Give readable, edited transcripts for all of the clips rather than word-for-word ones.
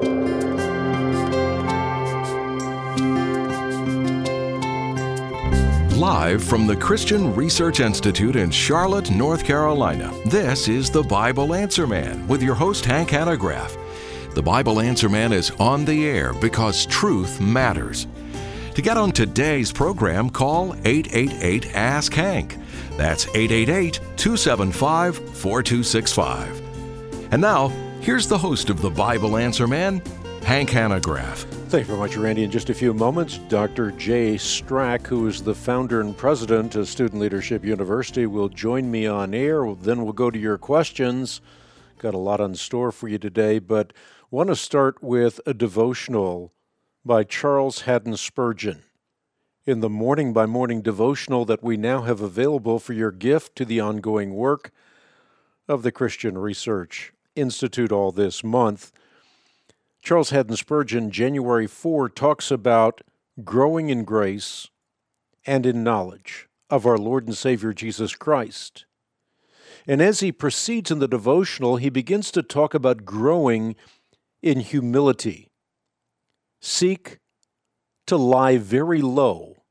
Live from the Christian Research Institute in Charlotte, North Carolina, this is the Bible Answer Man with your host, Hank Hanegraaff. The Bible Answer Man is on the air because truth matters. To get on today's program, call 888-ASK-HANK. That's 888-275-4265. And now, here's the host of the Bible Answer Man, Hank Hanegraaff. Thank you very much, Randy. In just a few moments, Dr. Jay Strack, who is the founder and president of Student Leadership University, will join me on air. Then we'll go to your questions. Got a lot in store for you today, but want to start with a devotional by Charles Haddon Spurgeon in the Morning by Morning devotional that we now have available for your gift to the ongoing work of the Christian Research Institute all this month. Charles Haddon Spurgeon, January 4, talks about growing in grace and in knowledge of our Lord and Savior Jesus Christ. And as he proceeds in the devotional, he begins to talk about growing in humility. Seek to lie very low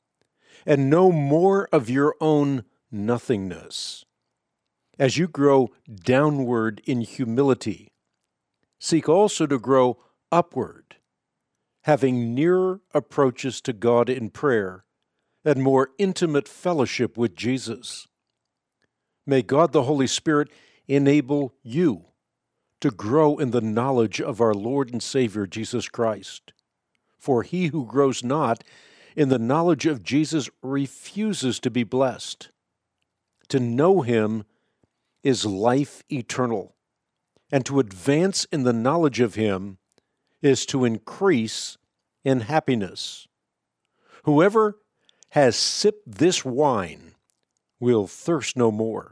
and know more of your own nothingness. As you grow downward in humility, seek also to grow upward, having nearer approaches to God in prayer and more intimate fellowship with Jesus. May God the Holy Spirit enable you to grow in the knowledge of our Lord and Savior Jesus Christ. For he who grows not in the knowledge of Jesus refuses to be blessed. To know him is life eternal, and to advance in the knowledge of him is to increase in happiness. Whoever has sipped this wine will thirst no more.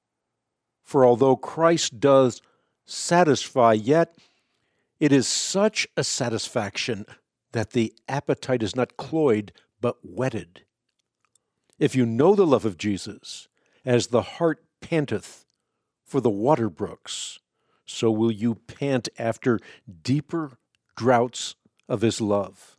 For although Christ does satisfy, yet it is such a satisfaction that the appetite is not cloyed but whetted. If you know the love of Jesus, as the hart panteth for the water brooks, so will you pant after deeper draughts of his love.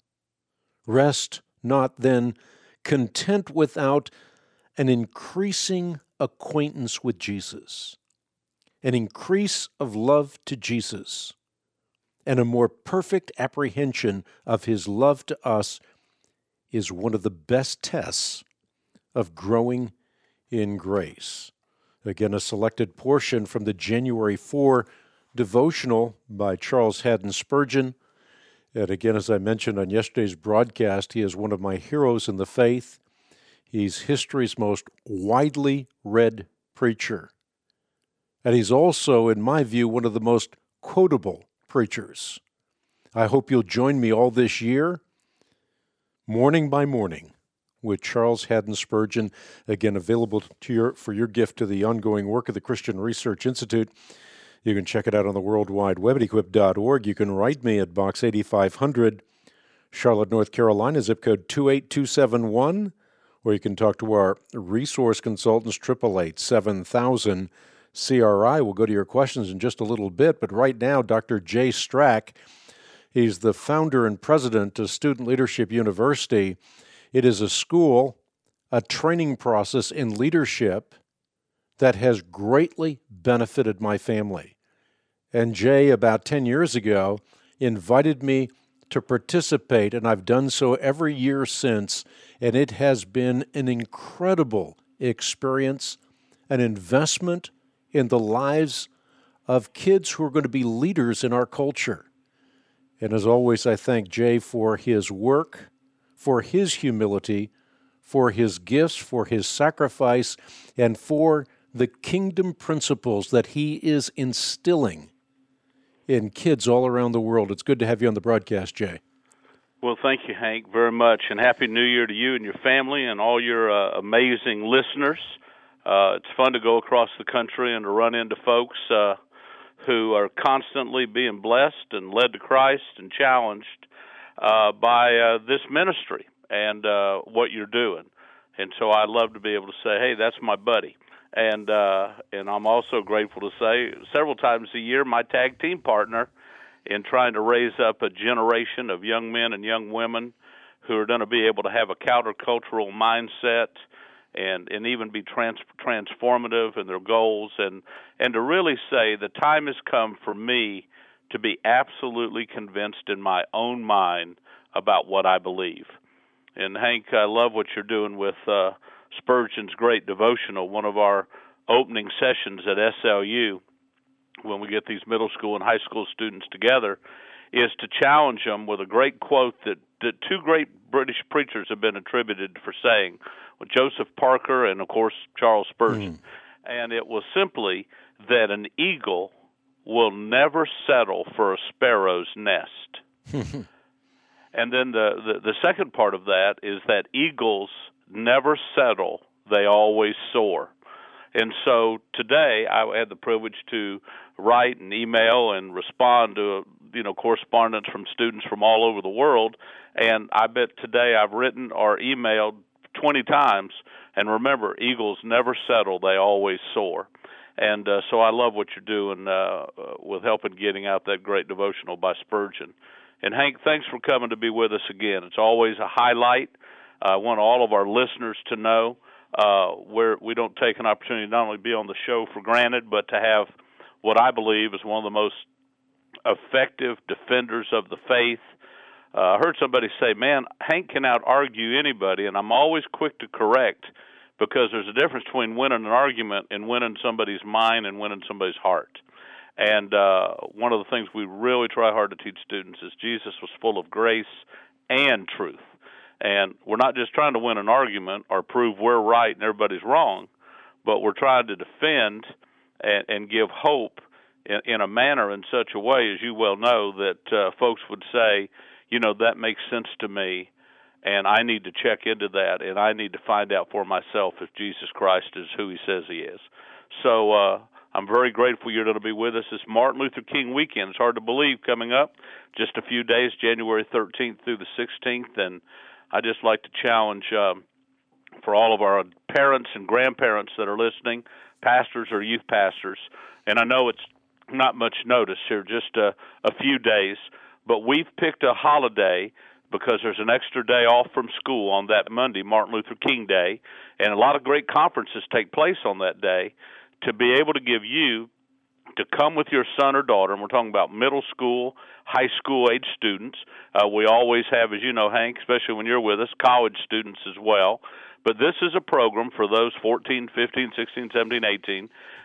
Rest not then content without an increasing acquaintance with Jesus, an increase of love to Jesus, and a more perfect apprehension of his love to us is one of the best tests of growing in grace. Again, a selected portion from the January 4 devotional by Charles Haddon Spurgeon. And again, as I mentioned on yesterday's broadcast, he is one of my heroes in the faith. He's history's most widely read preacher. And he's also, in my view, one of the most quotable preachers. I hope you'll join me all this year, morning by morning, with Charles Haddon Spurgeon, again available for your gift to the ongoing work of the Christian Research Institute. You can check it out on the World Wide Web at equip.org. You can write me at Box 8500, Charlotte, North Carolina, zip code 28271, or you can talk to our resource consultants, 888-7000-CRI. We'll go to your questions in just a little bit, but right now, Dr. Jay Strack, he's the founder and president of Student Leadership University. It is a school, a training process in leadership that has greatly benefited my family. And Jay, about 10 years ago, invited me to participate, and I've done so every year since, and it has been an incredible experience, an investment in the lives of kids who are going to be leaders in our culture. And as always, I thank Jay for his work, for his humility, for his gifts, for his sacrifice, and for the kingdom principles that he is instilling in kids all around the world. It's good to have you on the broadcast, Jay. Well, thank you, Hank, very much, and Happy New Year to you and your family and all your amazing listeners. It's fun to go across the country and to run into folks who are constantly being blessed and led to Christ and challenged by this ministry and what you're doing. And so I love to be able to say, hey, that's my buddy. And I'm also grateful to say several times a year my tag team partner in trying to raise up a generation of young men and young women who are going to be able to have a countercultural mindset and even be transformative in their goals, and to really say the time has come for me to be absolutely convinced in my own mind about what I believe. And Hank, I love what you're doing with Spurgeon's great devotional. One of our opening sessions at SLU, when we get these middle school and high school students together, is to challenge them with a great quote that two great British preachers have been attributed for saying, Joseph Parker and, of course, Charles Spurgeon. And it was simply that an eagle will never settle for a sparrow's nest. And then the second part of that is that eagles never settle, they always soar. And so today I had the privilege to write and email and respond to correspondence from students from all over the world, and I bet today I've written or emailed 20 times, and remember, eagles never settle, they always soar. And so I love what you're doing with helping getting out that great devotional by Spurgeon. And Hank, thanks for coming to be with us again. It's always a highlight. I want all of our listeners to know where we don't take an opportunity to not only be on the show for granted, but to have what I believe is one of the most effective defenders of the faith. I heard somebody say, man, Hank can out-argue anybody, and I'm always quick to correct, because there's a difference between winning an argument and winning somebody's mind and winning somebody's heart. And one of the things we really try hard to teach students is Jesus was full of grace and truth. And we're not just trying to win an argument or prove we're right and everybody's wrong, but we're trying to defend and give hope in a manner in such a way, as you well know, that folks would say, that makes sense to me, and I need to check into that, and I need to find out for myself if Jesus Christ is who he says he is. So I'm very grateful you're going to be with us. It's Martin Luther King weekend. It's hard to believe, coming up just a few days, January 13th through the 16th, and I'd just like to challenge for all of our parents and grandparents that are listening, pastors or youth pastors, and I know it's not much notice here, just a few days, but we've picked a holiday because there's an extra day off from school on that Monday, Martin Luther King Day, and a lot of great conferences take place on that day, to be able to give you to come with your son or daughter, and we're talking about middle school, high school age students. We always have, as you know, Hank, especially when you're with us, college students as well. But this is a program for those 14, 15, 16, 17, 18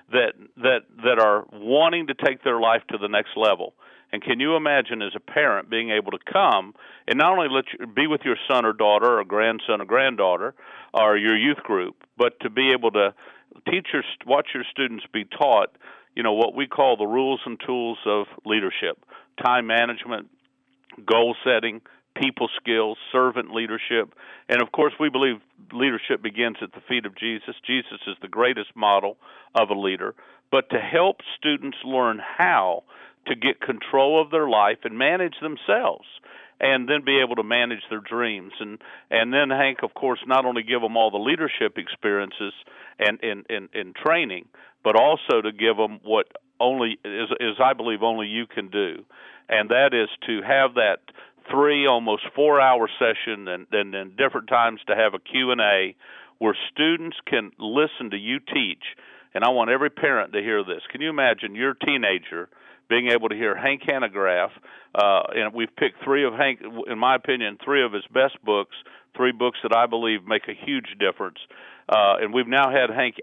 that are wanting to take their life to the next level. And can you imagine, as a parent, being able to come and not only let you be with your son or daughter or grandson or granddaughter or your youth group, but to be able to watch your students be taught, what we call the rules and tools of leadership: time management, goal setting, people skills, servant leadership. And, of course, we believe leadership begins at the feet of Jesus. Jesus is the greatest model of a leader. But to help students learn how to get control of their life and manage themselves, and then be able to manage their dreams. And then, Hank, of course, not only give them all the leadership experiences and training, but also to give them what only is I believe only you can do, and that is to have that 3, almost 4-hour session, and then different times to have a Q&A where students can listen to you teach. And I want every parent to hear this. Can you imagine your teenager being able to hear Hank Hanegraaff, and we've picked 3 of Hank, in my opinion, 3 of his best books, 3 books that I believe make a huge difference. And we've now had, Hank,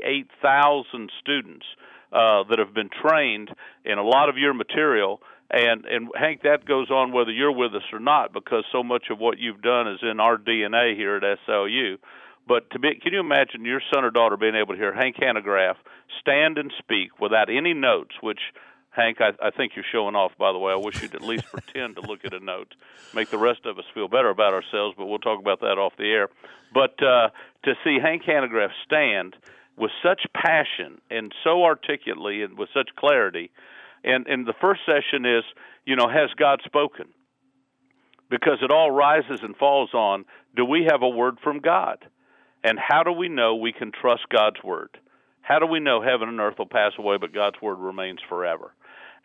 88,000 students that have been trained in a lot of your material. And Hank, that goes on whether you're with us or not, because so much of what you've done is in our DNA here at SLU. But can you imagine your son or daughter being able to hear Hank Hanegraaff stand and speak without any notes, which, Hank, I think you're showing off, by the way. I wish you'd at least pretend to look at a note, make the rest of us feel better about ourselves, but we'll talk about that off the air. But to see Hank Hanegraaff stand with such passion and so articulately and with such clarity, and the first session is, has God spoken? Because it all rises and falls on, do we have a word from God? And how do we know we can trust God's word? How do we know heaven and earth will pass away, but God's word remains forever?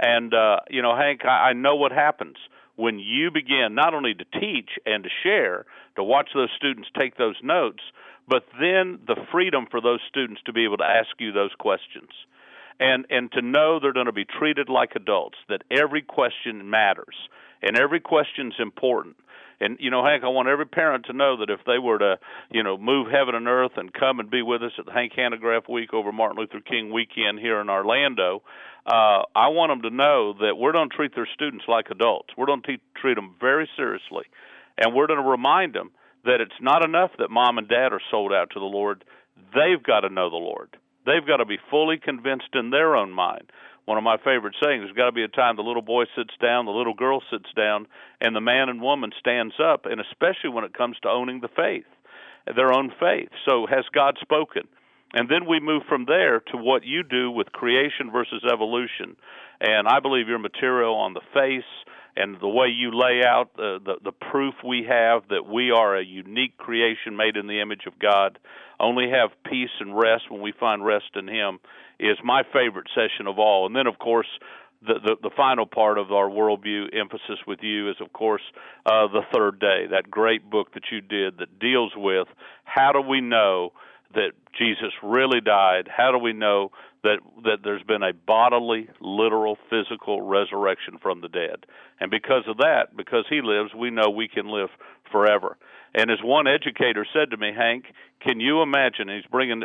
And, Hank, I know what happens when you begin not only to teach and to share, to watch those students take those notes, but then the freedom for those students to be able to ask you those questions. And to know they're going to be treated like adults, that every question matters, and every question's important. And, Hank, I want every parent to know that if they were to, move heaven and earth and come and be with us at the Hank Hanegraaff Week over Martin Luther King weekend here in Orlando, I want them to know that we're going to treat their students like adults. We're going to treat them very seriously. And we're going to remind them that it's not enough that mom and dad are sold out to the Lord. They've got to know the Lord. They've got to be fully convinced in their own mind. One of my favorite sayings, there's got to be a time the little boy sits down, the little girl sits down, and the man and woman stands up, and especially when it comes to owning the faith, their own faith. So has God spoken? And then we move from there to what you do with creation versus evolution. And I believe your material on the face and the way you lay out the proof we have that we are a unique creation made in the image of God, only have peace and rest when we find rest in Him, is my favorite session of all. And then, of course, the final part of our worldview emphasis with you is, of course, the third day, that great book that you did that deals with how do we know that Jesus really died? How do we know that there's been a bodily, literal, physical resurrection from the dead? And because of that, because He lives, we know we can live forever. And as one educator said to me, Hank, can you imagine? He's bringing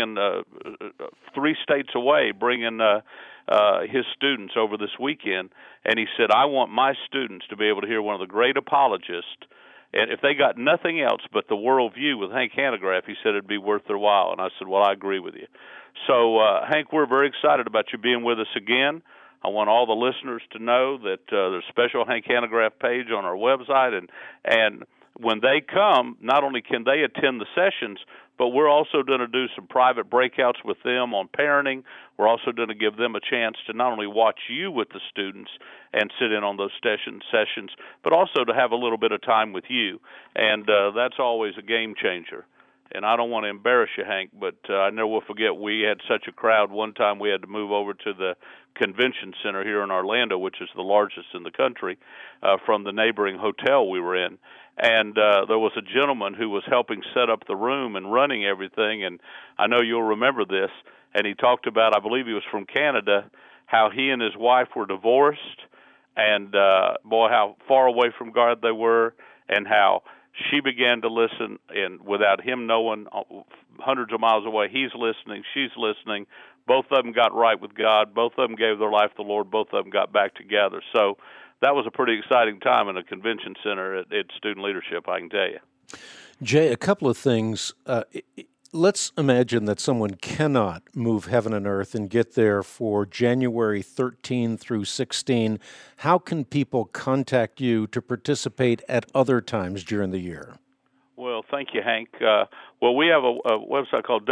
3 states away, bringing his students over this weekend, and he said, I want my students to be able to hear one of the great apologists. And if they got nothing else but the worldview with Hank Hanegraaff, he said it'd be worth their while. And I said, well, I agree with you. So, Hank, we're very excited about you being with us again. I want all the listeners to know that there's a special Hank Hanegraaff page on our website, and when they come, not only can they attend the sessions, but we're also going to do some private breakouts with them on parenting. We're also going to give them a chance to not only watch you with the students and sit in on those sessions, but also to have a little bit of time with you. And that's always a game changer. And I don't want to embarrass you, Hank, but I never will forget we had such a crowd. One time we had to move over to the convention center here in Orlando, which is the largest in the country, from the neighboring hotel we were in. And there was a gentleman who was helping set up the room and running everything, and I know you'll remember this, and he talked about, I believe he was from Canada, how he and his wife were divorced, and boy, how far away from God they were, and how she began to listen, and without him knowing, hundreds of miles away, he's listening, she's listening. Both of them got right with God. Both of them gave their life to the Lord. Both of them got back together. So that was a pretty exciting time in a convention center at student leadership, I can tell you. Jay, a couple of things. Let's imagine that someone cannot move heaven and earth and get there for January 13 through 16. How can people contact you to participate at other times during the year? Well, thank you, Hank. We have a website called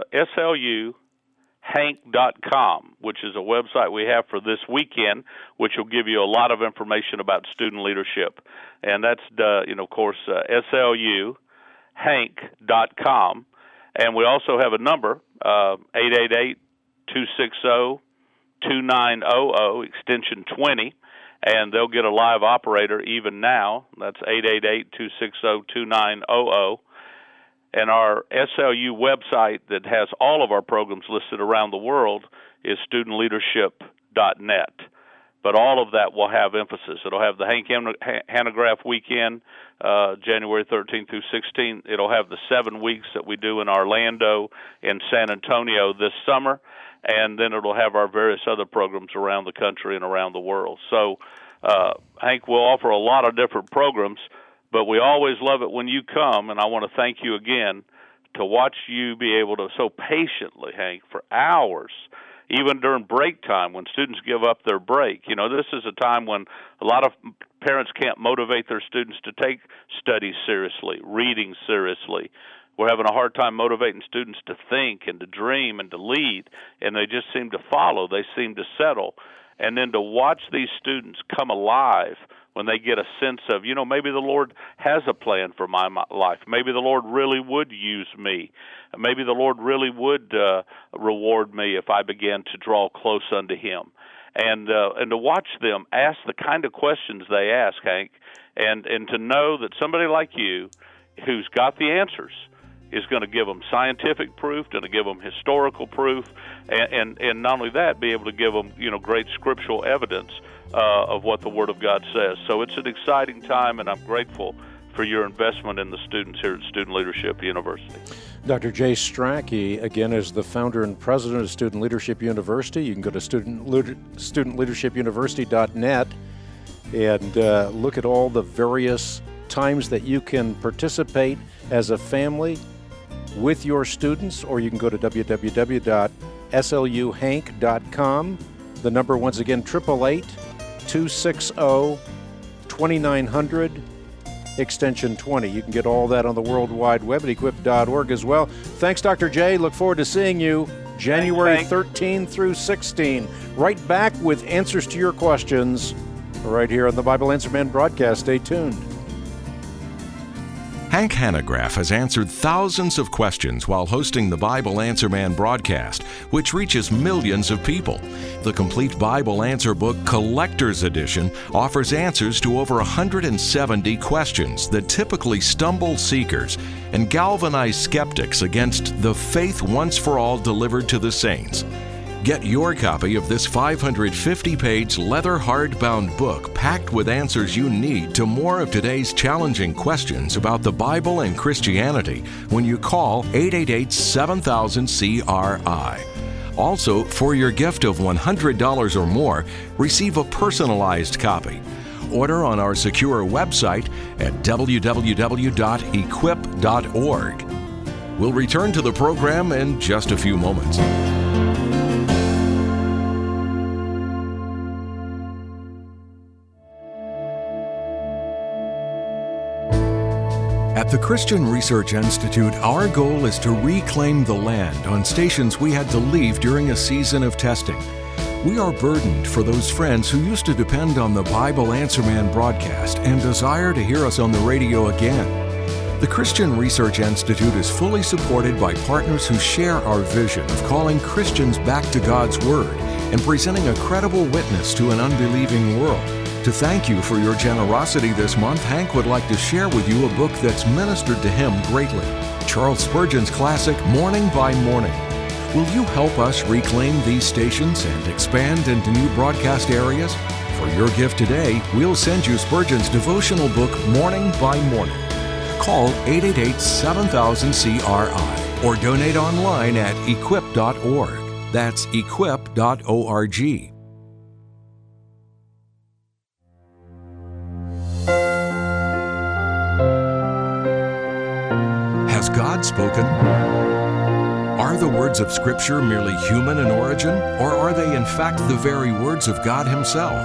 SLUHank.com, which is a website we have for this weekend, which will give you a lot of information about student leadership. And that's, SLUHank.com. And we also have a number, 888-260-2900, extension 20, and they'll get a live operator even now. That's 888-260-2900. And our SLU website that has all of our programs listed around the world is studentleadership.net. But all of that will have emphasis. It'll have the Hank Hanegraaff weekend, January 13th through 16th. It'll have the 7 weeks that we do in Orlando and San Antonio this summer. And then it'll have our various other programs around the country and around the world. So, Hank, we'll offer a lot of different programs, but we always love it when you come. And I want to thank you again to watch you be able to so patiently, Hank, for hours, even during break time when students give up their break. You know, this is a time when a lot of parents can't motivate their students to take studies seriously, reading seriously. We're having a hard time motivating students to think and to dream and to lead, and they just seem to follow. They seem to settle. And then to watch these students come alive when they get a sense of, maybe the Lord has a plan for my life. Maybe the Lord really would use me. Maybe the Lord really would reward me if I began to draw close unto Him. and to watch them ask the kind of questions they ask, Hank, and to know that somebody like you, who's got the answers, is going to give them scientific proof, going to give them historical proof, and not only that, be able to give them great scriptural evidence of what the Word of God says. So it's an exciting time, and I'm grateful for your investment in the students here at Student Leadership University. Dr. Jay Strack, he, again, is the founder and president of Student Leadership University. You can go to studentleadershipuniversity.net and look at all the various times that you can participate as a family with your students, or you can go to www.sluhank.com. The number, once again, 888-260-2900, extension 20. You can get all that on the World Wide Web at equip.org as well. Thanks, Dr. J. Look forward to seeing you January 13 through 16. Right back with answers to your questions right here on the Bible Answer Man broadcast. Stay tuned. Hank Hanegraaff has answered thousands of questions while hosting the Bible Answer Man broadcast, which reaches millions of people. The complete Bible Answer Book Collector's Edition offers answers to over 170 questions that typically stumble seekers and galvanize skeptics against the faith once for all delivered to the saints. Get your copy of this 550-page leather hardbound book packed with answers you need to more of today's challenging questions about the Bible and Christianity when you call 888-7000-CRI. Also, for your gift of $100 or more, receive a personalized copy. Order on our secure website at www.equip.org. We'll return to the program in just a few moments. At the Christian Research Institute, our goal is to reclaim the land on stations we had to leave during a season of testing. We are burdened for those friends who used to depend on the Bible Answer Man broadcast and desire to hear us on the radio again. The Christian Research Institute is fully supported by partners who share our vision of calling Christians back to God's Word and presenting a credible witness to an unbelieving world. To thank you for your generosity this month, Hank would like to share with you a book that's ministered to him greatly, Charles Spurgeon's classic, Morning by Morning. Will you help us reclaim these stations and expand into new broadcast areas? For your gift today, we'll send you Spurgeon's devotional book, Morning by Morning. Call 888-7000-CRI or donate online at equip.org. That's equip.org. Has God spoken? Are the words of Scripture merely human in origin, or are they in fact the very words of God Himself?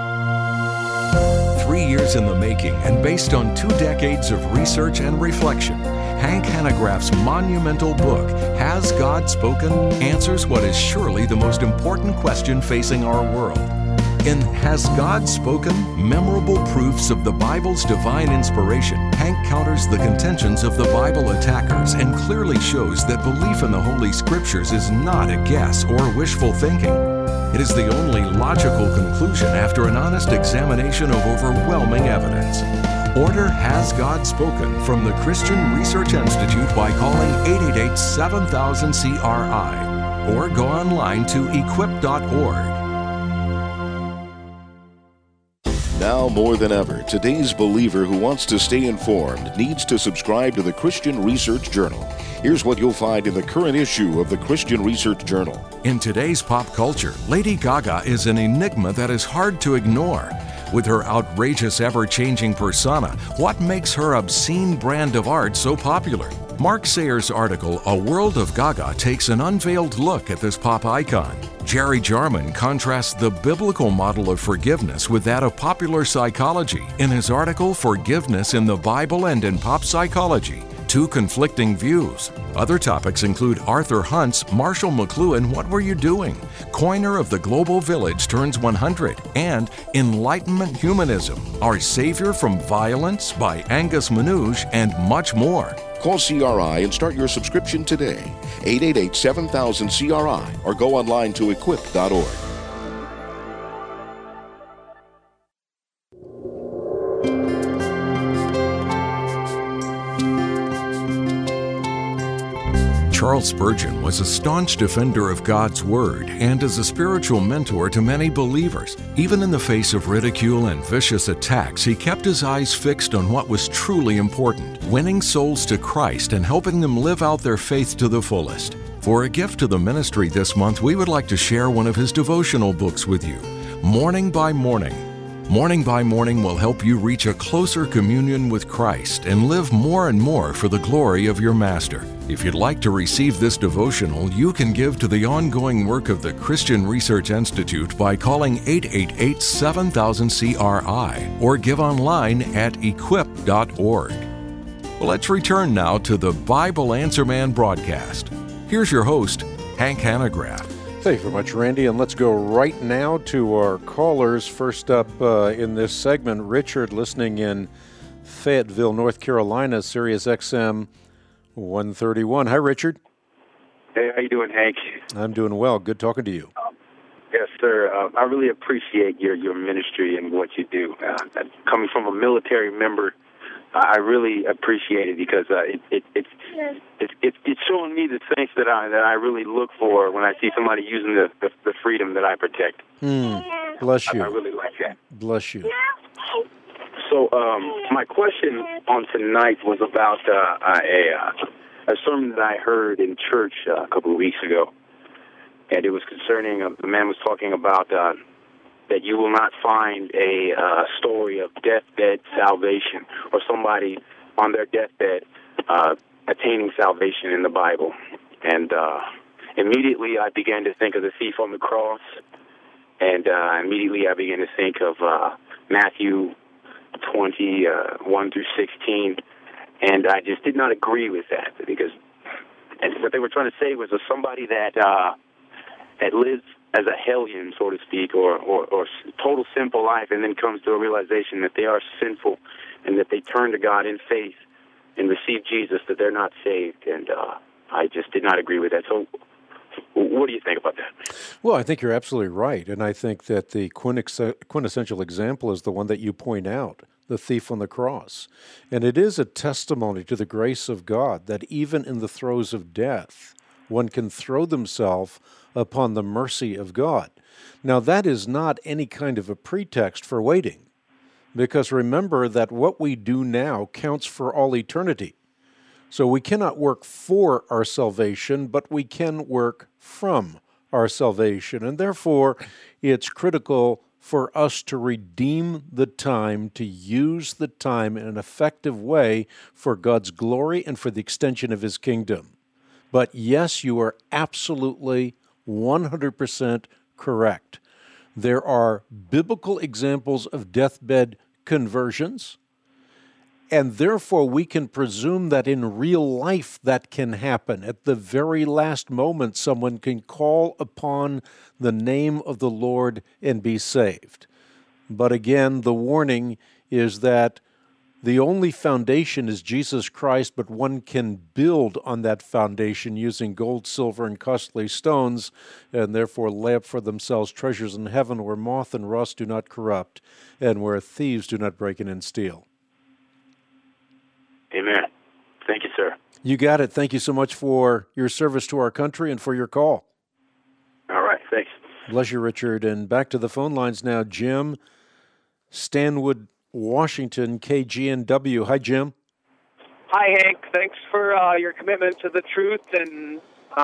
3 years in the making and based on 2 decades of research and reflection, Hank Hanegraaff's monumental book, Has God Spoken?, answers what is surely the most important question facing our world. In Has God Spoken? Memorable Proofs of the Bible's Divine Inspiration, Hank counters the contentions of the Bible attackers and clearly shows that belief in the Holy Scriptures is not a guess or wishful thinking. It is the only logical conclusion after an honest examination of overwhelming evidence. Order Has God Spoken from the Christian Research Institute by calling 888-7000-CRI or go online to equip.org. Now more than ever, today's believer who wants to stay informed needs to subscribe to the Christian Research Journal. Here's what you'll find in the current issue of the Christian Research Journal. In today's pop culture, Lady Gaga is an enigma that is hard to ignore. With her outrageous, ever-changing persona, what makes her obscene brand of art so popular? Mark Sayers' article, A World of Gaga, takes an unveiled look at this pop icon. Jerry Jarman contrasts the biblical model of forgiveness with that of popular psychology in his article, Forgiveness in the Bible and in Pop Psychology, 2 conflicting views. Other topics include Arthur Hunt's Marshall McLuhan, What Were You Doing?, Coiner of the Global Village Turns 100, and Enlightenment Humanism, Our Savior from Violence by Angus Manouche, and much more. Call CRI and start your subscription today. 888-7000-CRI or go online to equip.org. Charles Spurgeon was a staunch defender of God's Word and is a spiritual mentor to many believers. Even in the face of ridicule and vicious attacks, he kept his eyes fixed on what was truly important, winning souls to Christ and helping them live out their faith to the fullest. For a gift to the ministry this month, we would like to share one of his devotional books with you, Morning by Morning. Morning by Morning will help you reach a closer communion with Christ and live more and more for the glory of your Master. If you'd like to receive this devotional, you can give to the ongoing work of the Christian Research Institute by calling 888-7000-CRI or give online at equip.org. Well, let's return now to the Bible Answer Man broadcast. Here's your host, Hank Hanegraaff. Thank you very much, Randy, and let's go right now to our callers. First up in this segment, Richard, listening in Fayetteville, North Carolina, Sirius XM 131. Hi, Richard. Hey, how you doing, Hank? I'm doing well. Good talking to you. Yes, sir. I really appreciate your ministry and what you do. Coming from a military member, I really appreciate it because it's showing me the things that I really look for when I see somebody using the freedom that I protect. Bless you. I really like that. Bless you. So my question on tonight was about a sermon that I heard in church a couple of weeks ago, and it was concerning the man was talking about that you will not find a story of deathbed salvation or somebody on their deathbed attaining salvation in the Bible. And immediately I began to think of the thief on the cross, and immediately I began to think of Matthew 20, 1 through 16, and I just did not agree with that because what they were trying to say was somebody that lives as a hellion, so to speak, or total sinful life, and then comes to a realization that they are sinful and that they turn to God in faith and receive Jesus, that they're not saved. And I just did not agree with that. So what do you think about that? Well, I think you're absolutely right, and I think that the quintessential example is the one that you point out, the thief on the cross. And it is a testimony to the grace of God that even in the throes of death, one can throw themselves upon the mercy of God. Now, that is not any kind of a pretext for waiting, because remember that what we do now counts for all eternity. So we cannot work for our salvation, but we can work from our salvation. And therefore, it's critical for us to redeem the time, to use the time in an effective way for God's glory and for the extension of His kingdom. But yes, you are absolutely 100% correct. There are biblical examples of deathbed conversions, and therefore we can presume that in real life that can happen. At the very last moment, someone can call upon the name of the Lord and be saved. But again, the warning is that the only foundation is Jesus Christ, but one can build on that foundation using gold, silver, and costly stones, and therefore lay up for themselves treasures in heaven where moth and rust do not corrupt, and where thieves do not break in and steal. Amen. Thank you, sir. You got it. Thank you so much for your service to our country and for your call. All right. Thanks. Bless you, Richard. And back to the phone lines now. Jim, Stanwood, Washington, KGNW. Hi, Jim. Hi, Hank. Thanks for your commitment to the truth, and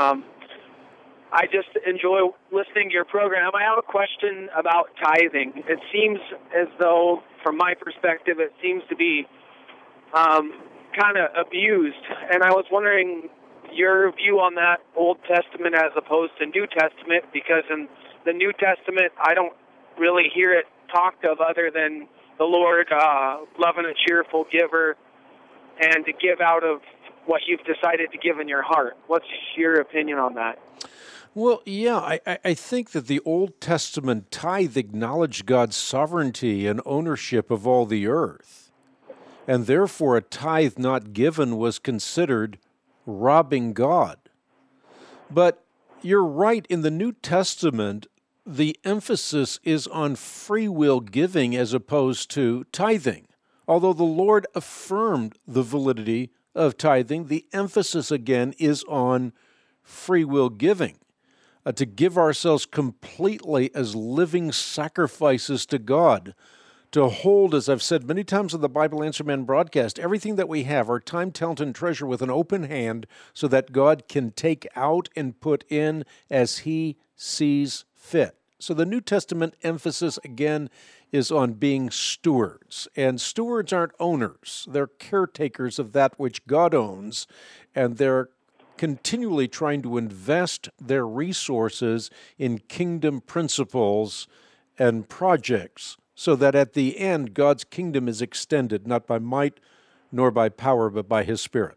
I just enjoy listening to your program. I have a question about tithing. It seems as though, from my perspective, it seems to be kind of abused, and I was wondering your view on that, Old Testament as opposed to New Testament, because in the New Testament, I don't really hear it talked of other than the Lord loving a cheerful giver and to give out of what you've decided to give in your heart. What's your opinion on that? Well, yeah, I think that the Old Testament tithe acknowledged God's sovereignty and ownership of all the earth, and therefore a tithe not given was considered robbing God. But you're right, in the New Testament, the emphasis is on free will giving as opposed to tithing. Although the Lord affirmed the validity of tithing, the emphasis again is on free will giving, to give ourselves completely as living sacrifices to God, to hold, as I've said many times on the Bible Answer Man broadcast, everything that we have, our time, talent, and treasure, with an open hand so that God can take out and put in as He sees fit. So the New Testament emphasis, again, is on being stewards. And stewards aren't owners. They're caretakers of that which God owns, and they're continually trying to invest their resources in kingdom principles and projects, so that at the end, God's kingdom is extended, not by might nor by power, but by His Spirit.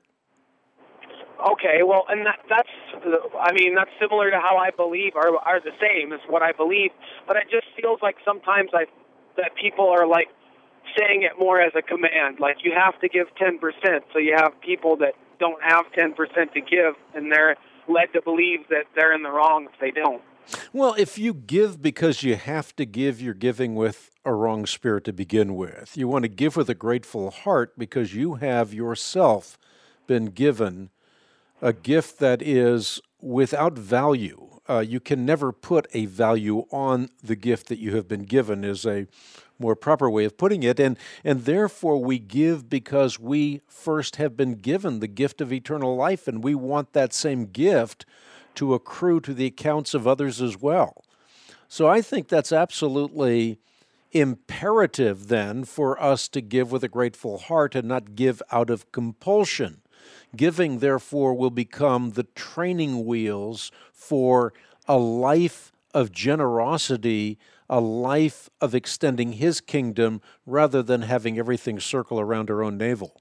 Okay, well, and that's similar to how I believe, are the same as what I believe, but it just feels like sometimes that people are like saying it more as a command, like you have to give 10%, so you have people that don't have 10% to give, and they're led to believe that they're in the wrong if they don't. Well, if you give because you have to give, you're giving with a wrong spirit to begin with. You want to give with a grateful heart because you have yourself been given a gift that is without value. You can never put a value on the gift that you have been given, is a more proper way of putting it. And therefore we give because we first have been given the gift of eternal life, and we want that same gift to accrue to the accounts of others as well. So I think that's absolutely imperative then for us to give with a grateful heart and not give out of compulsion. Giving, therefore, will become the training wheels for a life of generosity, a life of extending His kingdom, rather than having everything circle around our own navel.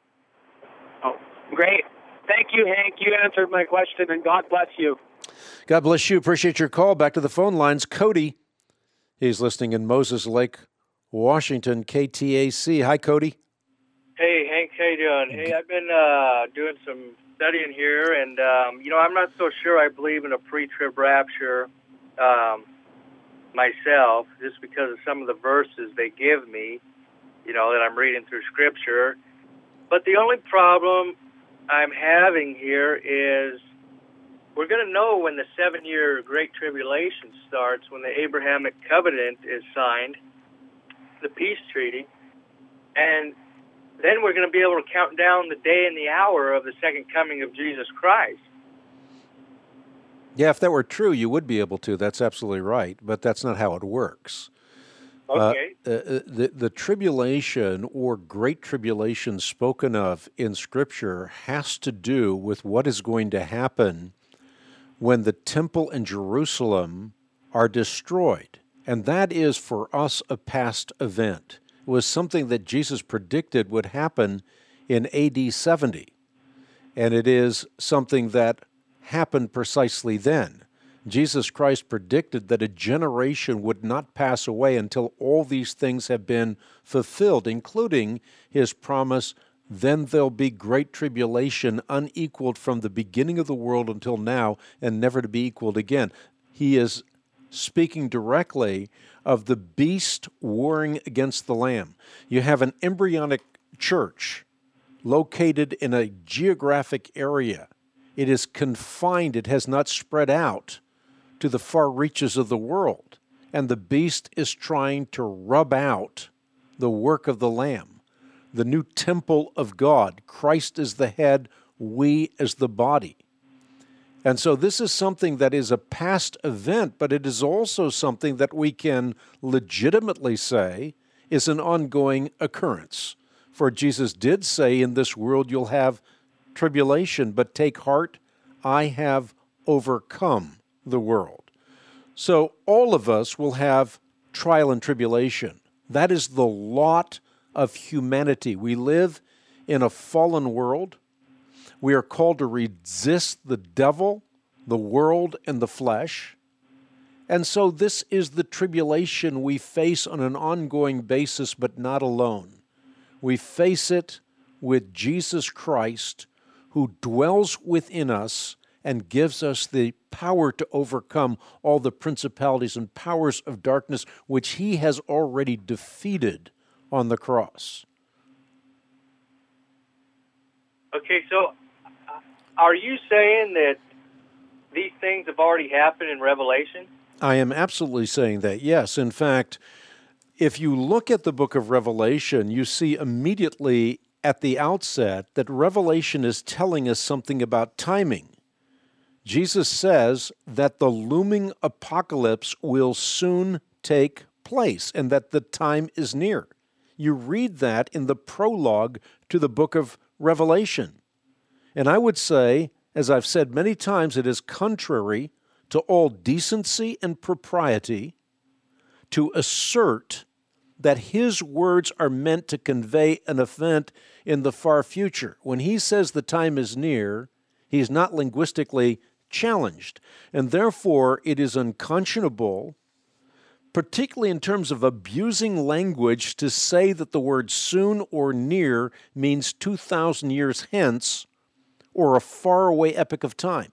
Oh, great. Thank you, Hank. You answered my question, and God bless you. God bless you. Appreciate your call. Back to the phone lines. Cody, he's listening in Moses Lake, Washington, KTAC. Hi, Cody. Hey, Hank. How you doing? Hey, I've been doing some studying here, and, I'm not so sure I believe in a pre-trib rapture myself, just because of some of the verses they give me, that I'm reading through Scripture. But the only problem I'm having here is we're going to know when the 7-year Great Tribulation starts, when the Abrahamic Covenant is signed, the peace treaty, and then we're going to be able to count down the day and the hour of the second coming of Jesus Christ. Yeah, if that were true, you would be able to. That's absolutely right, but that's not how it works. Okay. The tribulation or great tribulation spoken of in Scripture has to do with what is going to happen when the temple in Jerusalem are destroyed. And that is for us a past event. It was something that Jesus predicted would happen in AD 70. And it is something that happened precisely then. Jesus Christ predicted that a generation would not pass away until all these things have been fulfilled, including His promise, then there'll be great tribulation unequaled from the beginning of the world until now and never to be equaled again. He is speaking directly of the beast warring against the Lamb. You have an embryonic church located in a geographic area. It is confined, it has not spread out to the far reaches of the world. And the beast is trying to rub out the work of the Lamb, the new temple of God. Christ is the head, we as the body. And so this is something that is a past event, but it is also something that we can legitimately say is an ongoing occurrence. For Jesus did say, in this world you'll have tribulation, but take heart, I have overcome the world. So all of us will have trial and tribulation. That is the lot of humanity. We live in a fallen world. We are called to resist the devil, the world, and the flesh. And so this is the tribulation we face on an ongoing basis, but not alone. We face it with Jesus Christ, who dwells within us and gives us the power to overcome all the principalities and powers of darkness, which He has already defeated on the cross. Okay, so are you saying that these things have already happened in Revelation? I am absolutely saying that, yes. In fact, if you look at the book of Revelation, you see immediately at the outset that Revelation is telling us something about timing. Jesus says that the looming apocalypse will soon take place and that the time is near. You read that in the prologue to the book of Revelation. And I would say, as I've said many times, it is contrary to all decency and propriety to assert that his words are meant to convey an event in the far future. When he says the time is near, he's not linguistically challenged. And therefore, it is unconscionable, particularly in terms of abusing language, to say that the word soon or near means 2,000 years hence or a faraway epoch of time.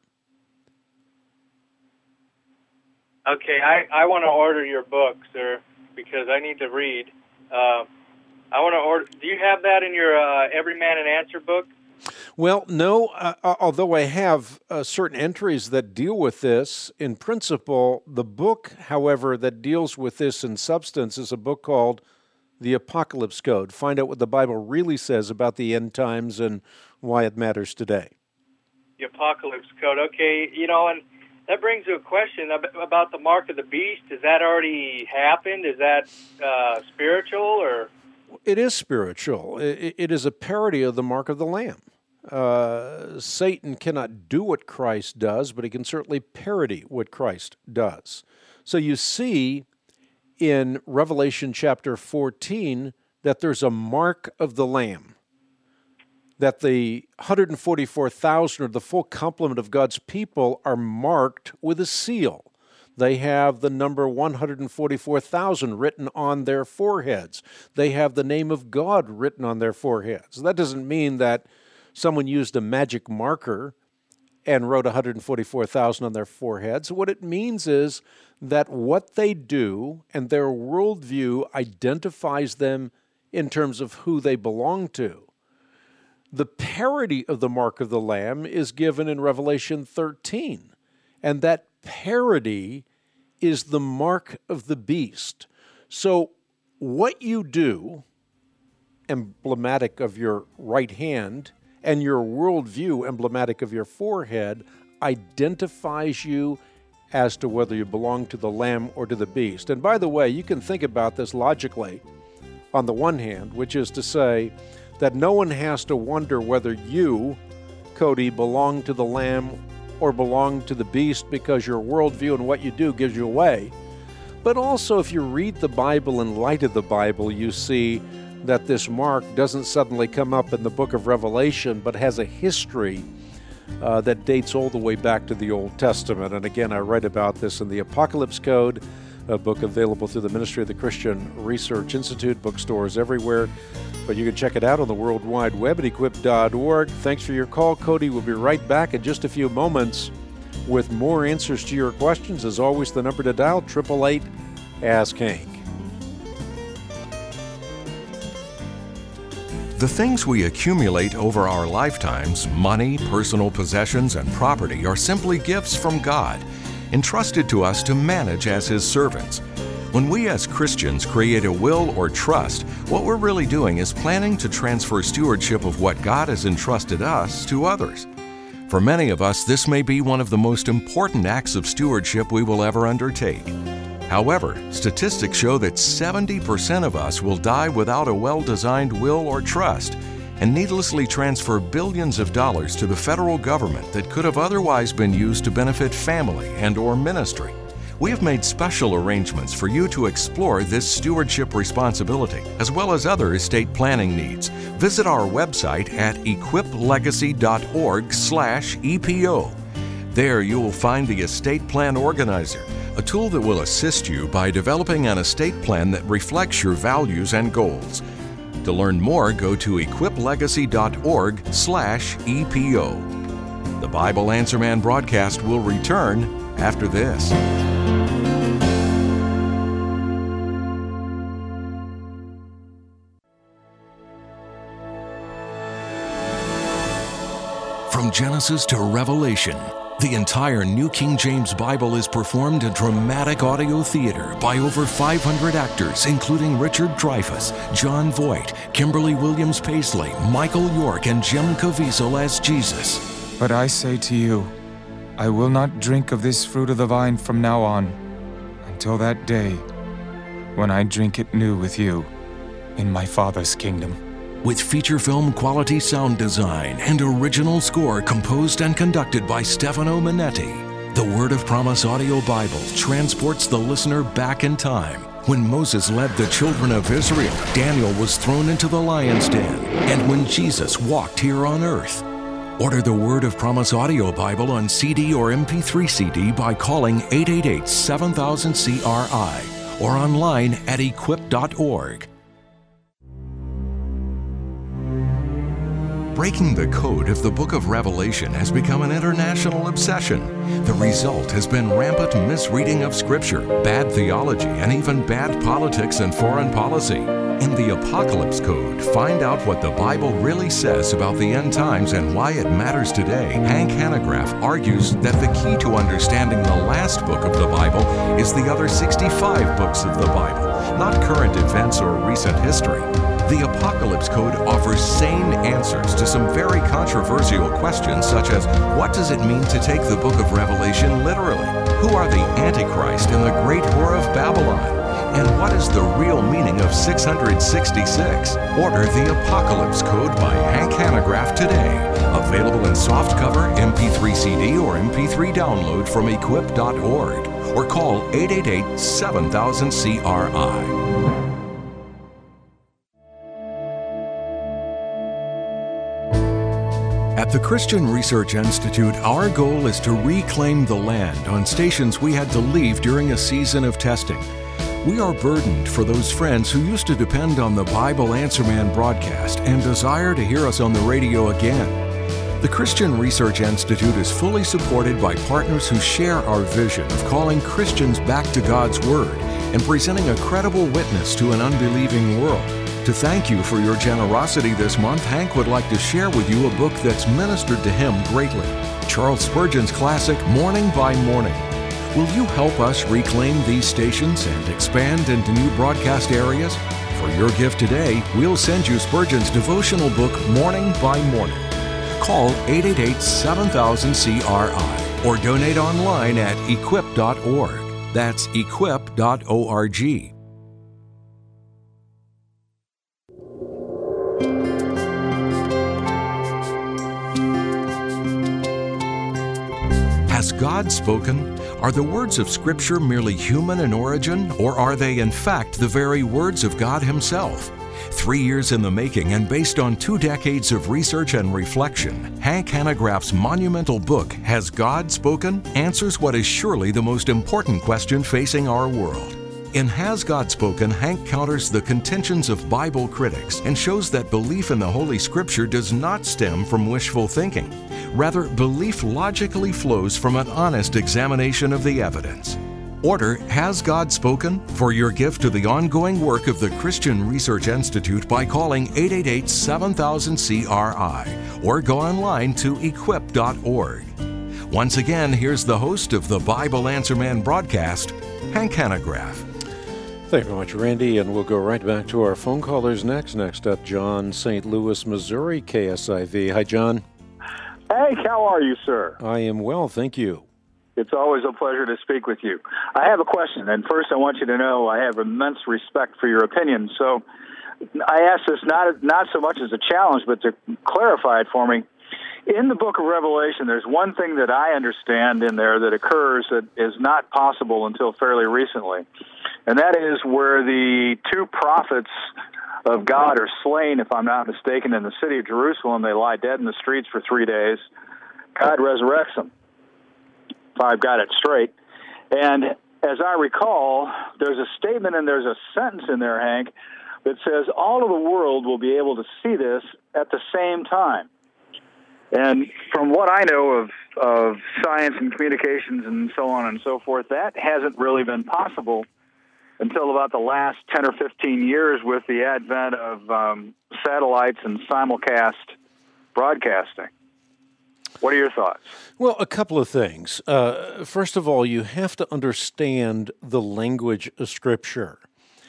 Okay, I want to order your book, sir, because I need to read. I want to order. Do you have that in your Every Man an Answer book? Well, no, although I have certain entries that deal with this. In principle, the book, however, that deals with this in substance is a book called The Apocalypse Code. Find out what the Bible really says about the end times and why it matters today. The Apocalypse Code. Okay, and that brings to a question about the mark of the beast. Has that already happened? Is that spiritual or? It is spiritual. It is a parody of the mark of the Lamb. Satan cannot do what Christ does, but he can certainly parody what Christ does. So you see in Revelation chapter 14 that there's a mark of the Lamb, that the 144,000 or the full complement of God's people are marked with a seal. They have the number 144,000 written on their foreheads. They have the name of God written on their foreheads. That doesn't mean that someone used a magic marker and wrote 144,000 on their foreheads. What it means is that what they do and their worldview identifies them in terms of who they belong to. The parody of the mark of the Lamb is given in Revelation 13, and that parody is the mark of the beast. So what you do, emblematic of your right hand, and your worldview, emblematic of your forehead, identifies you as to whether you belong to the Lamb or to the beast. And by the way, you can think about this logically on the one hand, which is to say that no one has to wonder whether you, Cody, belong to the Lamb or belong to the beast because your worldview and what you do gives you away. But also, if you read the Bible in light of the Bible, you see that this mark doesn't suddenly come up in the book of Revelation, but has a history that dates all the way back to the Old Testament. And again, I write about this in the Apocalypse Code, a book available through the Ministry of the Christian Research Institute, bookstores everywhere. But you can check it out on the World Wide Web at equip.org. Thanks for your call, Cody. We'll be right back in just a few moments with more answers to your questions. As always, the number to dial, 888-ASK-HANK. The things we accumulate over our lifetimes, money, personal possessions, and property, are simply gifts from God, entrusted to us to manage as His servants. When we as Christians create a will or trust, what we're really doing is planning to transfer stewardship of what God has entrusted us to others. For many of us, this may be one of the most important acts of stewardship we will ever undertake. However, statistics show that 70% of us will die without a well-designed will or trust and needlessly transfer billions of dollars to the federal government that could have otherwise been used to benefit family and/or ministry. We have made special arrangements for you to explore this stewardship responsibility, as well as other estate planning needs. Visit our website at equiplegacy.org/EPO. There you will find the Estate Plan Organizer, a tool that will assist you by developing an estate plan that reflects your values and goals. To learn more, go to equiplegacy.org/EPO. The Bible Answer Man broadcast will return after this. from Genesis to Revelation. The entire New King James Bible is performed in dramatic audio theater by over 500 actors, including Richard Dreyfuss, John Voight, Kimberly Williams Paisley, Michael York, and Jim Caviezel as Jesus. But I say to you, I will not drink of this fruit of the vine from now on, until that day when I drink it new with you in my Father's kingdom. With feature film quality sound design and original score composed and conducted by Stefano Minetti, the Word of Promise audio Bible transports the listener back in time. When Moses led the children of Israel, Daniel was thrown into the lion's den, and when Jesus walked here on earth. Order the Word of Promise audio Bible on CD or MP3 CD by calling 888-7000-CRI or online at equip.org. Breaking the code of the book of Revelation has become an international obsession. The result has been rampant misreading of Scripture, bad theology, and even bad politics and foreign policy. In the Apocalypse Code, find out what the Bible really says about the end times and why it matters today. Hank Hanegraaff argues that the key to understanding the last book of the Bible is the other 65 books of the Bible, not current events or recent history. The Apocalypse Code offers sane answers to some very controversial questions, such as what does it mean to take the book of Revelation literally? Who are the Antichrist and the great whore of Babylon? And what is the real meaning of 666? Order the Apocalypse Code by Hank Hanegraaff today. Available in softcover, MP3 CD, or MP3 download from equip.org. Or call 888-7000-CRI. At the Christian Research Institute, our goal is to reclaim the land on stations we had to leave during a season of testing. We are burdened for those friends who used to depend on the Bible Answer Man broadcast and desire to hear us on the radio again. The Christian Research Institute is fully supported by partners who share our vision of calling Christians back to God's Word and presenting a credible witness to an unbelieving world. To thank you for your generosity this month, Hank would like to share with you a book that's ministered to him greatly, Charles Spurgeon's classic, Morning by Morning. Will you help us reclaim these stations and expand into new broadcast areas? For your gift today, we'll send you Spurgeon's devotional book, Morning by Morning. Call 888-7000-CRI or donate online at equip.org. That's equip.org. Has God spoken? Are the words of Scripture merely human in origin, or are they in fact the very words of God Himself? 3 years in the making and based on 2 decades of research and reflection, Hank Hanegraaff's monumental book, Has God Spoken?, answers what is surely the most important question facing our world. In Has God Spoken?, Hank counters the contentions of Bible critics and shows that belief in the Holy Scripture does not stem from wishful thinking. Rather, belief logically flows from an honest examination of the evidence. Order Has God Spoken? For your gift to the ongoing work of the Christian Research Institute by calling 888-7000-CRI or go online to equip.org. Once again, here's the host of the Bible Answer Man broadcast, Hank Hanegraaff. Thank you very much, Randy, and we'll go right back to our phone callers next. Next up, John, St. Louis, Missouri, KSIV. Hi, John. Hank, how are you, sir? I am well, thank you. It's always a pleasure to speak with you. I have a question, and first I want you to know I have immense respect for your opinion. So I ask this not so much as a challenge, but to clarify it for me. In the book of Revelation, there's one thing that I understand in there that occurs that is not possible until fairly recently, and that is where the 2 prophets of God are slain, if I'm not mistaken, in the city of Jerusalem. They lie dead in the streets for 3 days. God resurrects them, if I've got it straight. And as I recall, there's a statement and there's a sentence in there, Hank, that says all of the world will be able to see this at the same time. And from what I know of science and communications and so on and so forth, that hasn't really been possible until about the last 10 or 15 years with the advent of satellites and simulcast broadcasting. What are your thoughts? Well, a couple of things. First of all, you have to understand the language of Scripture.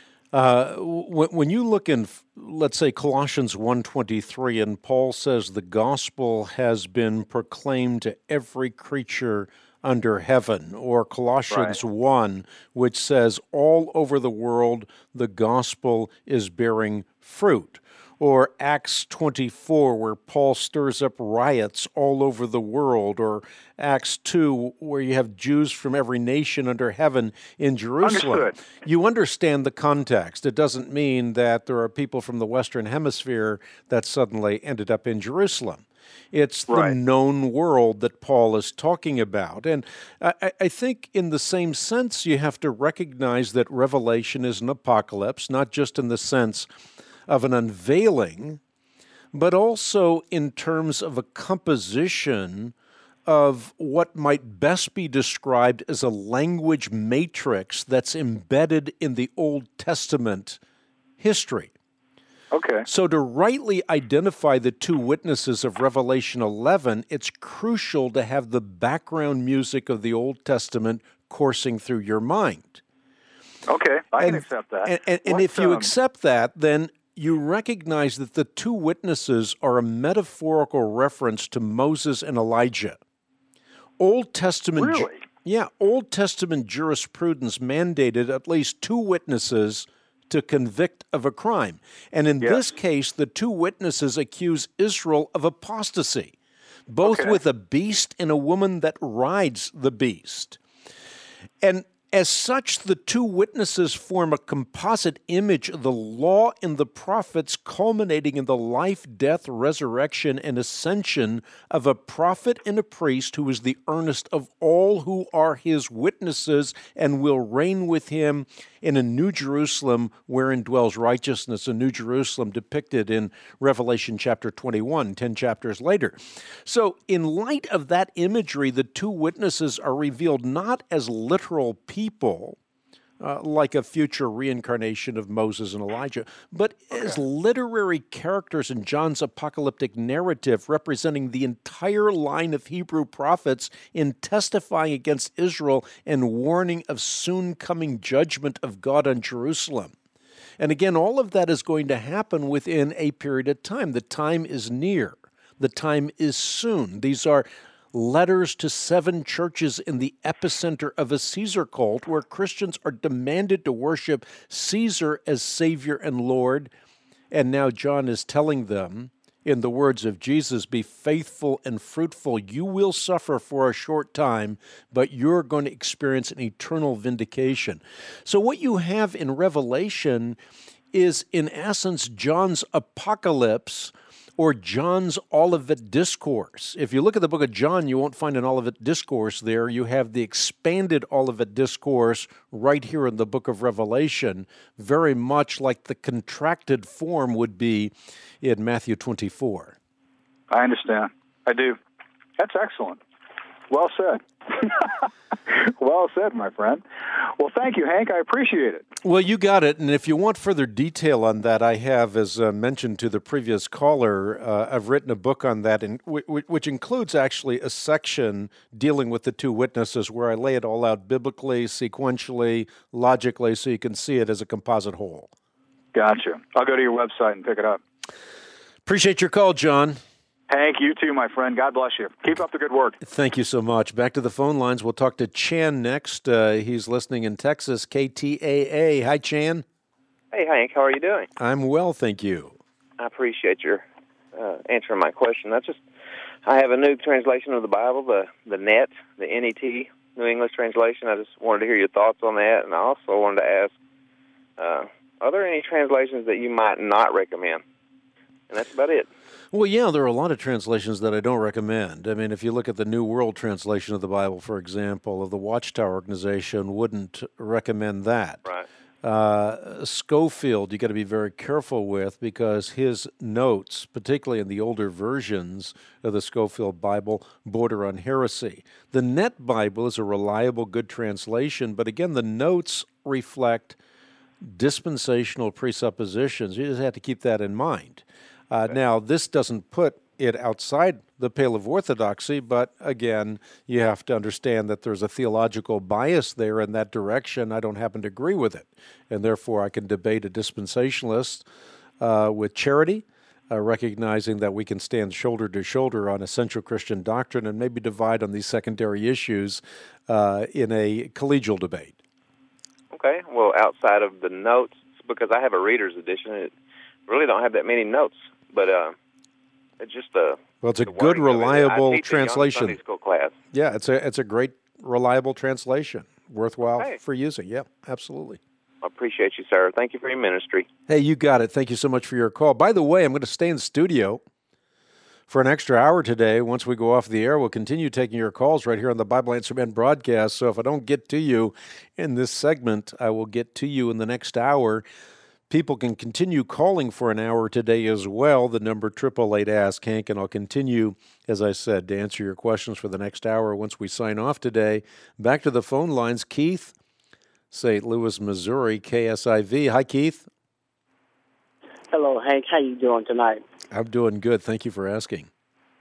When you look in, let's say, Colossians 1:23, and Paul says the gospel has been proclaimed to every creature under heaven, or Colossians 1, which says all over the world the gospel is bearing fruit, or Acts 24, where Paul stirs up riots all over the world, or Acts 2, where you have Jews from every nation under heaven in Jerusalem. Understood. You understand the context. It doesn't mean that there are people from the Western Hemisphere that suddenly ended up in Jerusalem. It's the known world that Paul is talking about. And I think in the same sense, you have to recognize that Revelation is an apocalypse, not just in the sense of an unveiling, but also in terms of a composition of what might best be described as a language matrix that's embedded in the Old Testament history. Okay. So to rightly identify the two witnesses of Revelation 11, it's crucial to have the background music of the Old Testament coursing through your mind. Okay, I can accept that. And if you accept that, then you recognize that the two witnesses are a metaphorical reference to Moses and Elijah. Old Testament, Old Testament jurisprudence mandated at least two witnesses to convict of a crime. And in this case, the two witnesses accuse Israel of apostasy, both with a beast and a woman that rides the beast. And as such, the two witnesses form a composite image of the law and the prophets, culminating in the life, death, resurrection, and ascension of a prophet and a priest who is the earnest of all who are his witnesses and will reign with him in a New Jerusalem wherein dwells righteousness, a New Jerusalem depicted in Revelation chapter 21, 10 chapters later. So in light of that imagery, the two witnesses are revealed not as literal people, like a future reincarnation of Moses and Elijah, but as literary characters in John's apocalyptic narrative representing the entire line of Hebrew prophets in testifying against Israel and warning of soon coming judgment of God on Jerusalem. And again, all of that is going to happen within a period of time. The time is near. The time is soon. These are letters to 7 churches in the epicenter of a Caesar cult where Christians are demanded to worship Caesar as Savior and Lord. And now John is telling them, in the words of Jesus, be faithful and fruitful. You will suffer for a short time, but you're going to experience an eternal vindication. So what you have in Revelation is, in essence, John's apocalypse, or John's Olivet Discourse. If you look at the book of John, you won't find an Olivet Discourse there. You have the expanded Olivet Discourse right here in the book of Revelation, very much like the contracted form would be in Matthew 24. I understand. I do. That's excellent. Well said. Well said, my friend. Well, thank you, Hank. I appreciate it. Well, you got it. And if you want further detail on that, I have, as mentioned to the previous caller, I've written a book on that, which includes actually a section dealing with the two witnesses where I lay it all out biblically, sequentially, logically, so you can see it as a composite whole. Gotcha. I'll go to your website and pick it up. Appreciate your call, John. Hank, you too, my friend. God bless you. Keep up the good work. Thank you so much. Back to the phone lines. We'll talk to Chan next. He's listening in Texas, KTAA. Hi, Chan. Hey, Hank. How are you doing? I'm well, thank you. I appreciate your answering my question. I have a new translation of the Bible, the NET, the NET, New English Translation. I just wanted to hear your thoughts on that, and I also wanted to ask, are there any translations that you might not recommend? And that's about it. Well, yeah, there are a lot of translations that I don't recommend. I mean, if you look at the New World Translation of the Bible, for example, of the Watchtower Organization, wouldn't recommend that. Right. Scofield, you got to be very careful with, because his notes, particularly in the older versions of the Scofield Bible, border on heresy. The NET Bible is a reliable, good translation, but again, the notes reflect dispensational presuppositions. You just have to keep that in mind. Now, this doesn't put it outside the pale of orthodoxy, but again, you have to understand that there's a theological bias there in that direction. I don't happen to agree with it, and therefore I can debate a dispensationalist with charity, recognizing that we can stand shoulder to shoulder on essential Christian doctrine and maybe divide on these secondary issues in a collegial debate. Okay, well, outside of the notes, because I have a reader's edition, it really don't have that many notes, but it's just it's a good, reliable translation. Sunday school class. Yeah, it's a great, reliable translation, worthwhile for using. Yeah, absolutely. I appreciate you, sir. Thank you for your ministry. Hey, you got it. Thank you so much for your call. By the way, I'm going to stay in the studio for an extra hour today. Once we go off the air, we'll continue taking your calls right here on the Bible Answer Man broadcast. So if I don't get to you in this segment, I will get to you in the next hour. People can continue calling for an hour today as well. The number 888-ASK-HANK, and I'll continue, as I said, to answer your questions for the next hour once we sign off today. Back to the phone lines. Keith, St. Louis, Missouri, KSIV. Hi, Keith. Hello, Hank. How you doing tonight? I'm doing good. Thank you for asking.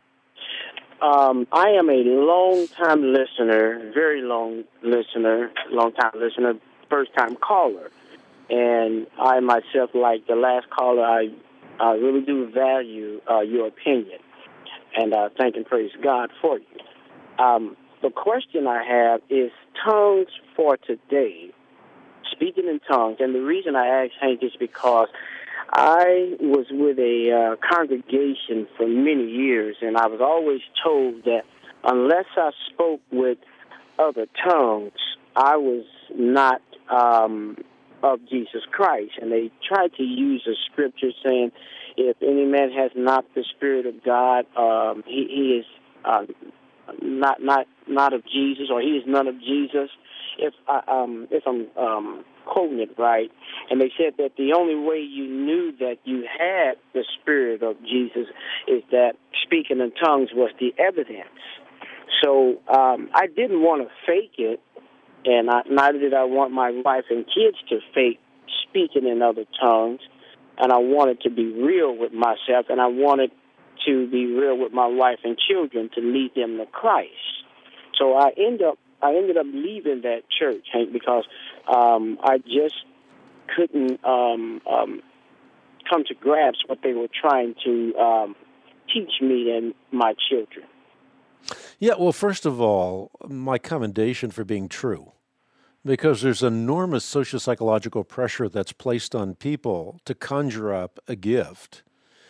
I am a long-time listener, very long time listener, first-time caller. And I myself, like the last caller, I really do value your opinion. And thank and praise God for you. The question I have is tongues for today, speaking in tongues. And the reason I ask, Hank, is because I was with a congregation for many years, and I was always told that unless I spoke with other tongues, I was not of Jesus Christ. And they tried to use a scripture saying, if any man has not the Spirit of God, he is not of Jesus, or he is none of Jesus. If I'm quoting it right, and they said that the only way you knew that you had the Spirit of Jesus is that speaking in tongues was the evidence. So I didn't want to fake it, and neither did I want my wife and kids to fake speaking in other tongues, and I wanted to be real with myself, and I wanted to be real with my wife and children to lead them to Christ. So I ended up leaving that church, Hank, because I just couldn't come to grasp what they were trying to teach me and my children. Yeah, well, first of all, my commendation for being true, because there's enormous socio-psychological pressure that's placed on people to conjure up a gift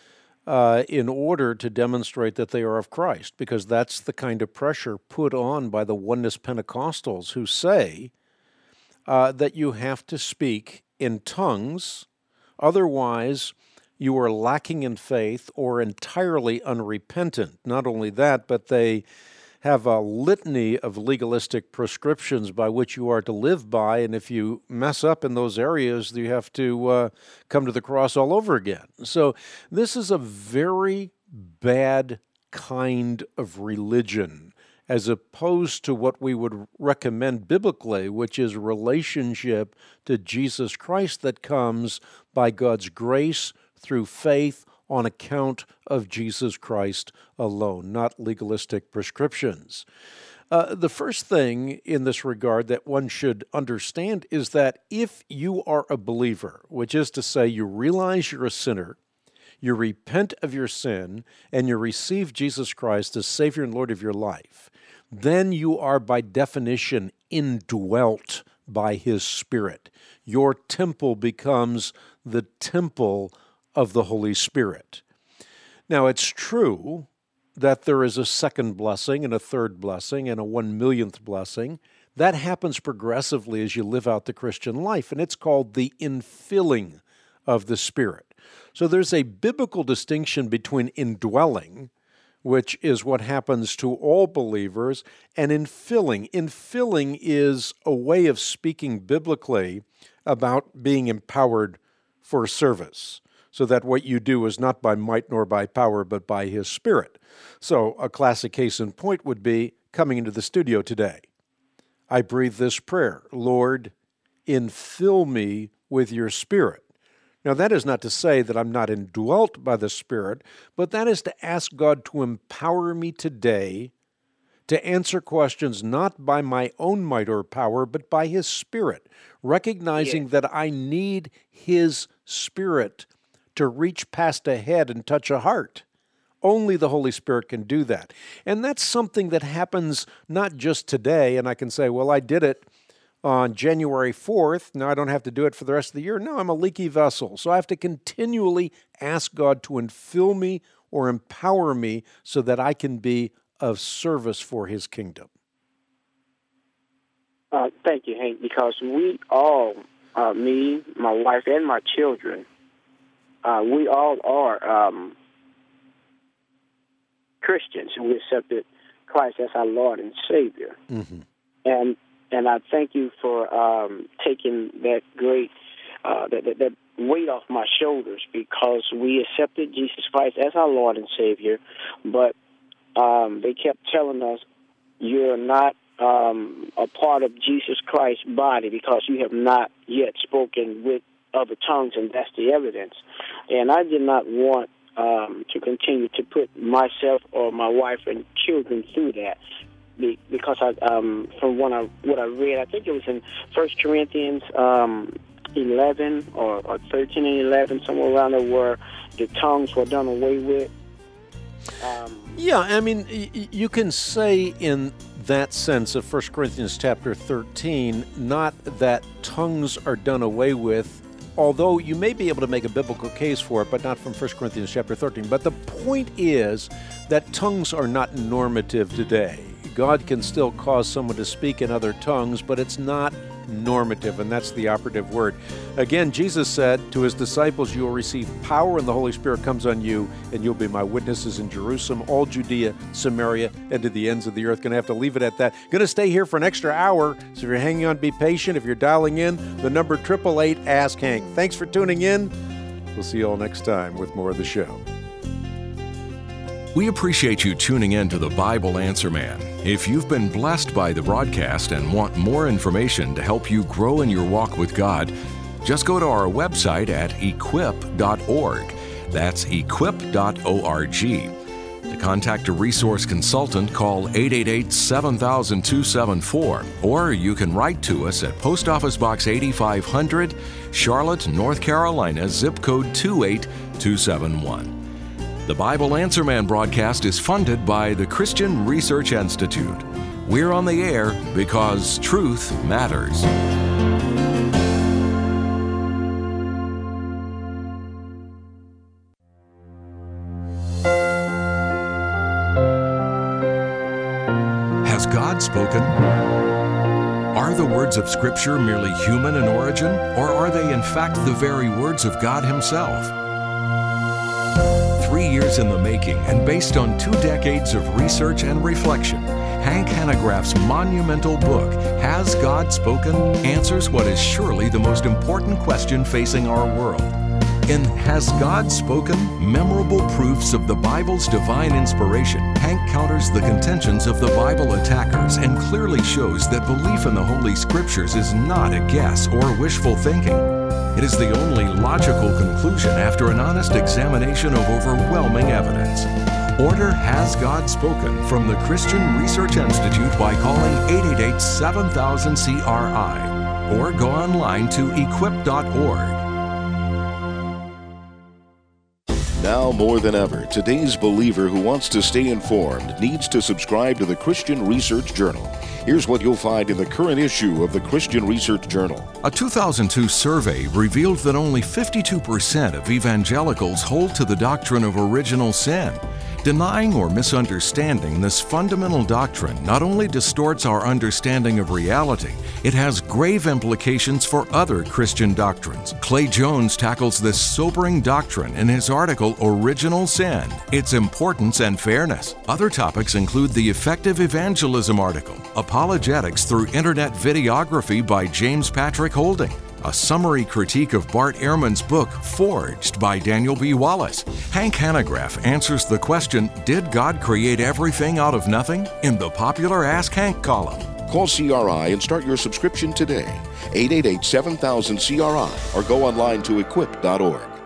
in order to demonstrate that they are of Christ, because that's the kind of pressure put on by the Oneness Pentecostals who say that you have to speak in tongues, otherwise you are lacking in faith or entirely unrepentant. Not only that, but they have a litany of legalistic prescriptions by which you are to live by, and if you mess up in those areas, you have to come to the cross all over again. So this is a very bad kind of religion, as opposed to what we would recommend biblically, which is relationship to Jesus Christ that comes by God's grace through faith on account of Jesus Christ alone, not legalistic prescriptions. The first thing in this regard that one should understand is that if you are a believer, which is to say you realize you're a sinner, you repent of your sin, and you receive Jesus Christ as Savior and Lord of your life, then you are by definition indwelt by His Spirit. Your temple becomes the temple of the Holy Spirit. Now, it's true that there is a second blessing and a third blessing and a 1/1,000,000th blessing. That happens progressively as you live out the Christian life, and it's called the infilling of the Spirit. So there's a biblical distinction between indwelling, which is what happens to all believers, and infilling. Infilling is a way of speaking biblically about being empowered for service, so that what you do is not by might nor by power, but by His Spirit. So a classic case in point would be coming into the studio today. I breathe this prayer, Lord, infill me with your Spirit. Now, that is not to say that I'm not indwelt by the Spirit, but that is to ask God to empower me today to answer questions not by my own might or power, but by His Spirit, recognizing that I need His Spirit to reach past a head and touch a heart. Only the Holy Spirit can do that. And that's something that happens not just today, and I can say, well, I did it on January 4th. Now I don't have to do it for the rest of the year. No, I'm a leaky vessel. So I have to continually ask God to infill me or empower me so that I can be of service for His kingdom. Thank you, Hank, because we all, me, my wife, and my children, we all are Christians who accepted Christ as our Lord and Savior. Mm-hmm. And I thank you for taking that great that weight off my shoulders, because we accepted Jesus Christ as our Lord and Savior, but they kept telling us, you're not a part of Jesus Christ's body because you have not yet spoken with other tongues, and that's the evidence. And I did not want to continue to put myself or my wife and children through that, because from what I read, I think it was in 1 Corinthians 11 or 13 and 11, somewhere around there, where the tongues were done away with. Yeah, I mean, you can say in that sense of 1 Corinthians chapter 13, not that tongues are done away with, although you may be able to make a biblical case for it, but not from 1 Corinthians chapter 13. But the point is that tongues are not normative today. God can still cause someone to speak in other tongues, but it's not normative, and that's the operative word. Again, Jesus said to His disciples, you will receive power, and the Holy Spirit comes on you, and you'll be my witnesses in Jerusalem, all Judea, Samaria, and to the ends of the earth. Going to have to leave it at that. Going to stay here for an extra hour, so if you're hanging on, be patient. If you're dialing in, the number 888-ASK-HANK. Thanks for tuning in. We'll see you all next time with more of the show. We appreciate you tuning in to the Bible Answer Man. If you've been blessed by the broadcast and want more information to help you grow in your walk with God, just go to our website at equip.org. That's equip.org. To contact a resource consultant, call 888-7000-274, or you can write to us at Post Office Box 8500, Charlotte, North Carolina, zip code 28271. The Bible Answer Man broadcast is funded by the Christian Research Institute. We're on the air because truth matters. Has God spoken? Are the words of Scripture merely human in origin, or are they in fact the very words of God Himself? 3 years in the making, and based on 2 decades of research and reflection, Hank Hanegraaff's monumental book, Has God Spoken?, answers what is surely the most important question facing our world. In Has God Spoken? Memorable Proofs of the Bible's Divine Inspiration, Hank counters the contentions of the Bible attackers and clearly shows that belief in the Holy Scriptures is not a guess or wishful thinking. It is the only logical conclusion after an honest examination of overwhelming evidence. Order Has God Spoken from the Christian Research Institute by calling 888-7000-CRI or go online to equip.org. Now more than ever, today's believer who wants to stay informed needs to subscribe to the Christian Research Journal. Here's what you'll find in the current issue of the Christian Research Journal. A 2002 survey revealed that only 52% of evangelicals hold to the doctrine of original sin. Denying or misunderstanding this fundamental doctrine not only distorts our understanding of reality, it has grave implications for other Christian doctrines. Clay Jones tackles this sobering doctrine in his article, Original Sin, Its Importance and Fairness. Other topics include the Effective Evangelism article, Apologetics Through Internet Videography by James Patrick Holding, a summary critique of Bart Ehrman's book, Forged by Daniel B. Wallace. Hank Hanegraaff answers the question, did God create everything out of nothing? In the popular Ask Hank column. Call CRI and start your subscription today. 888-7000-CRI or go online to equip.org.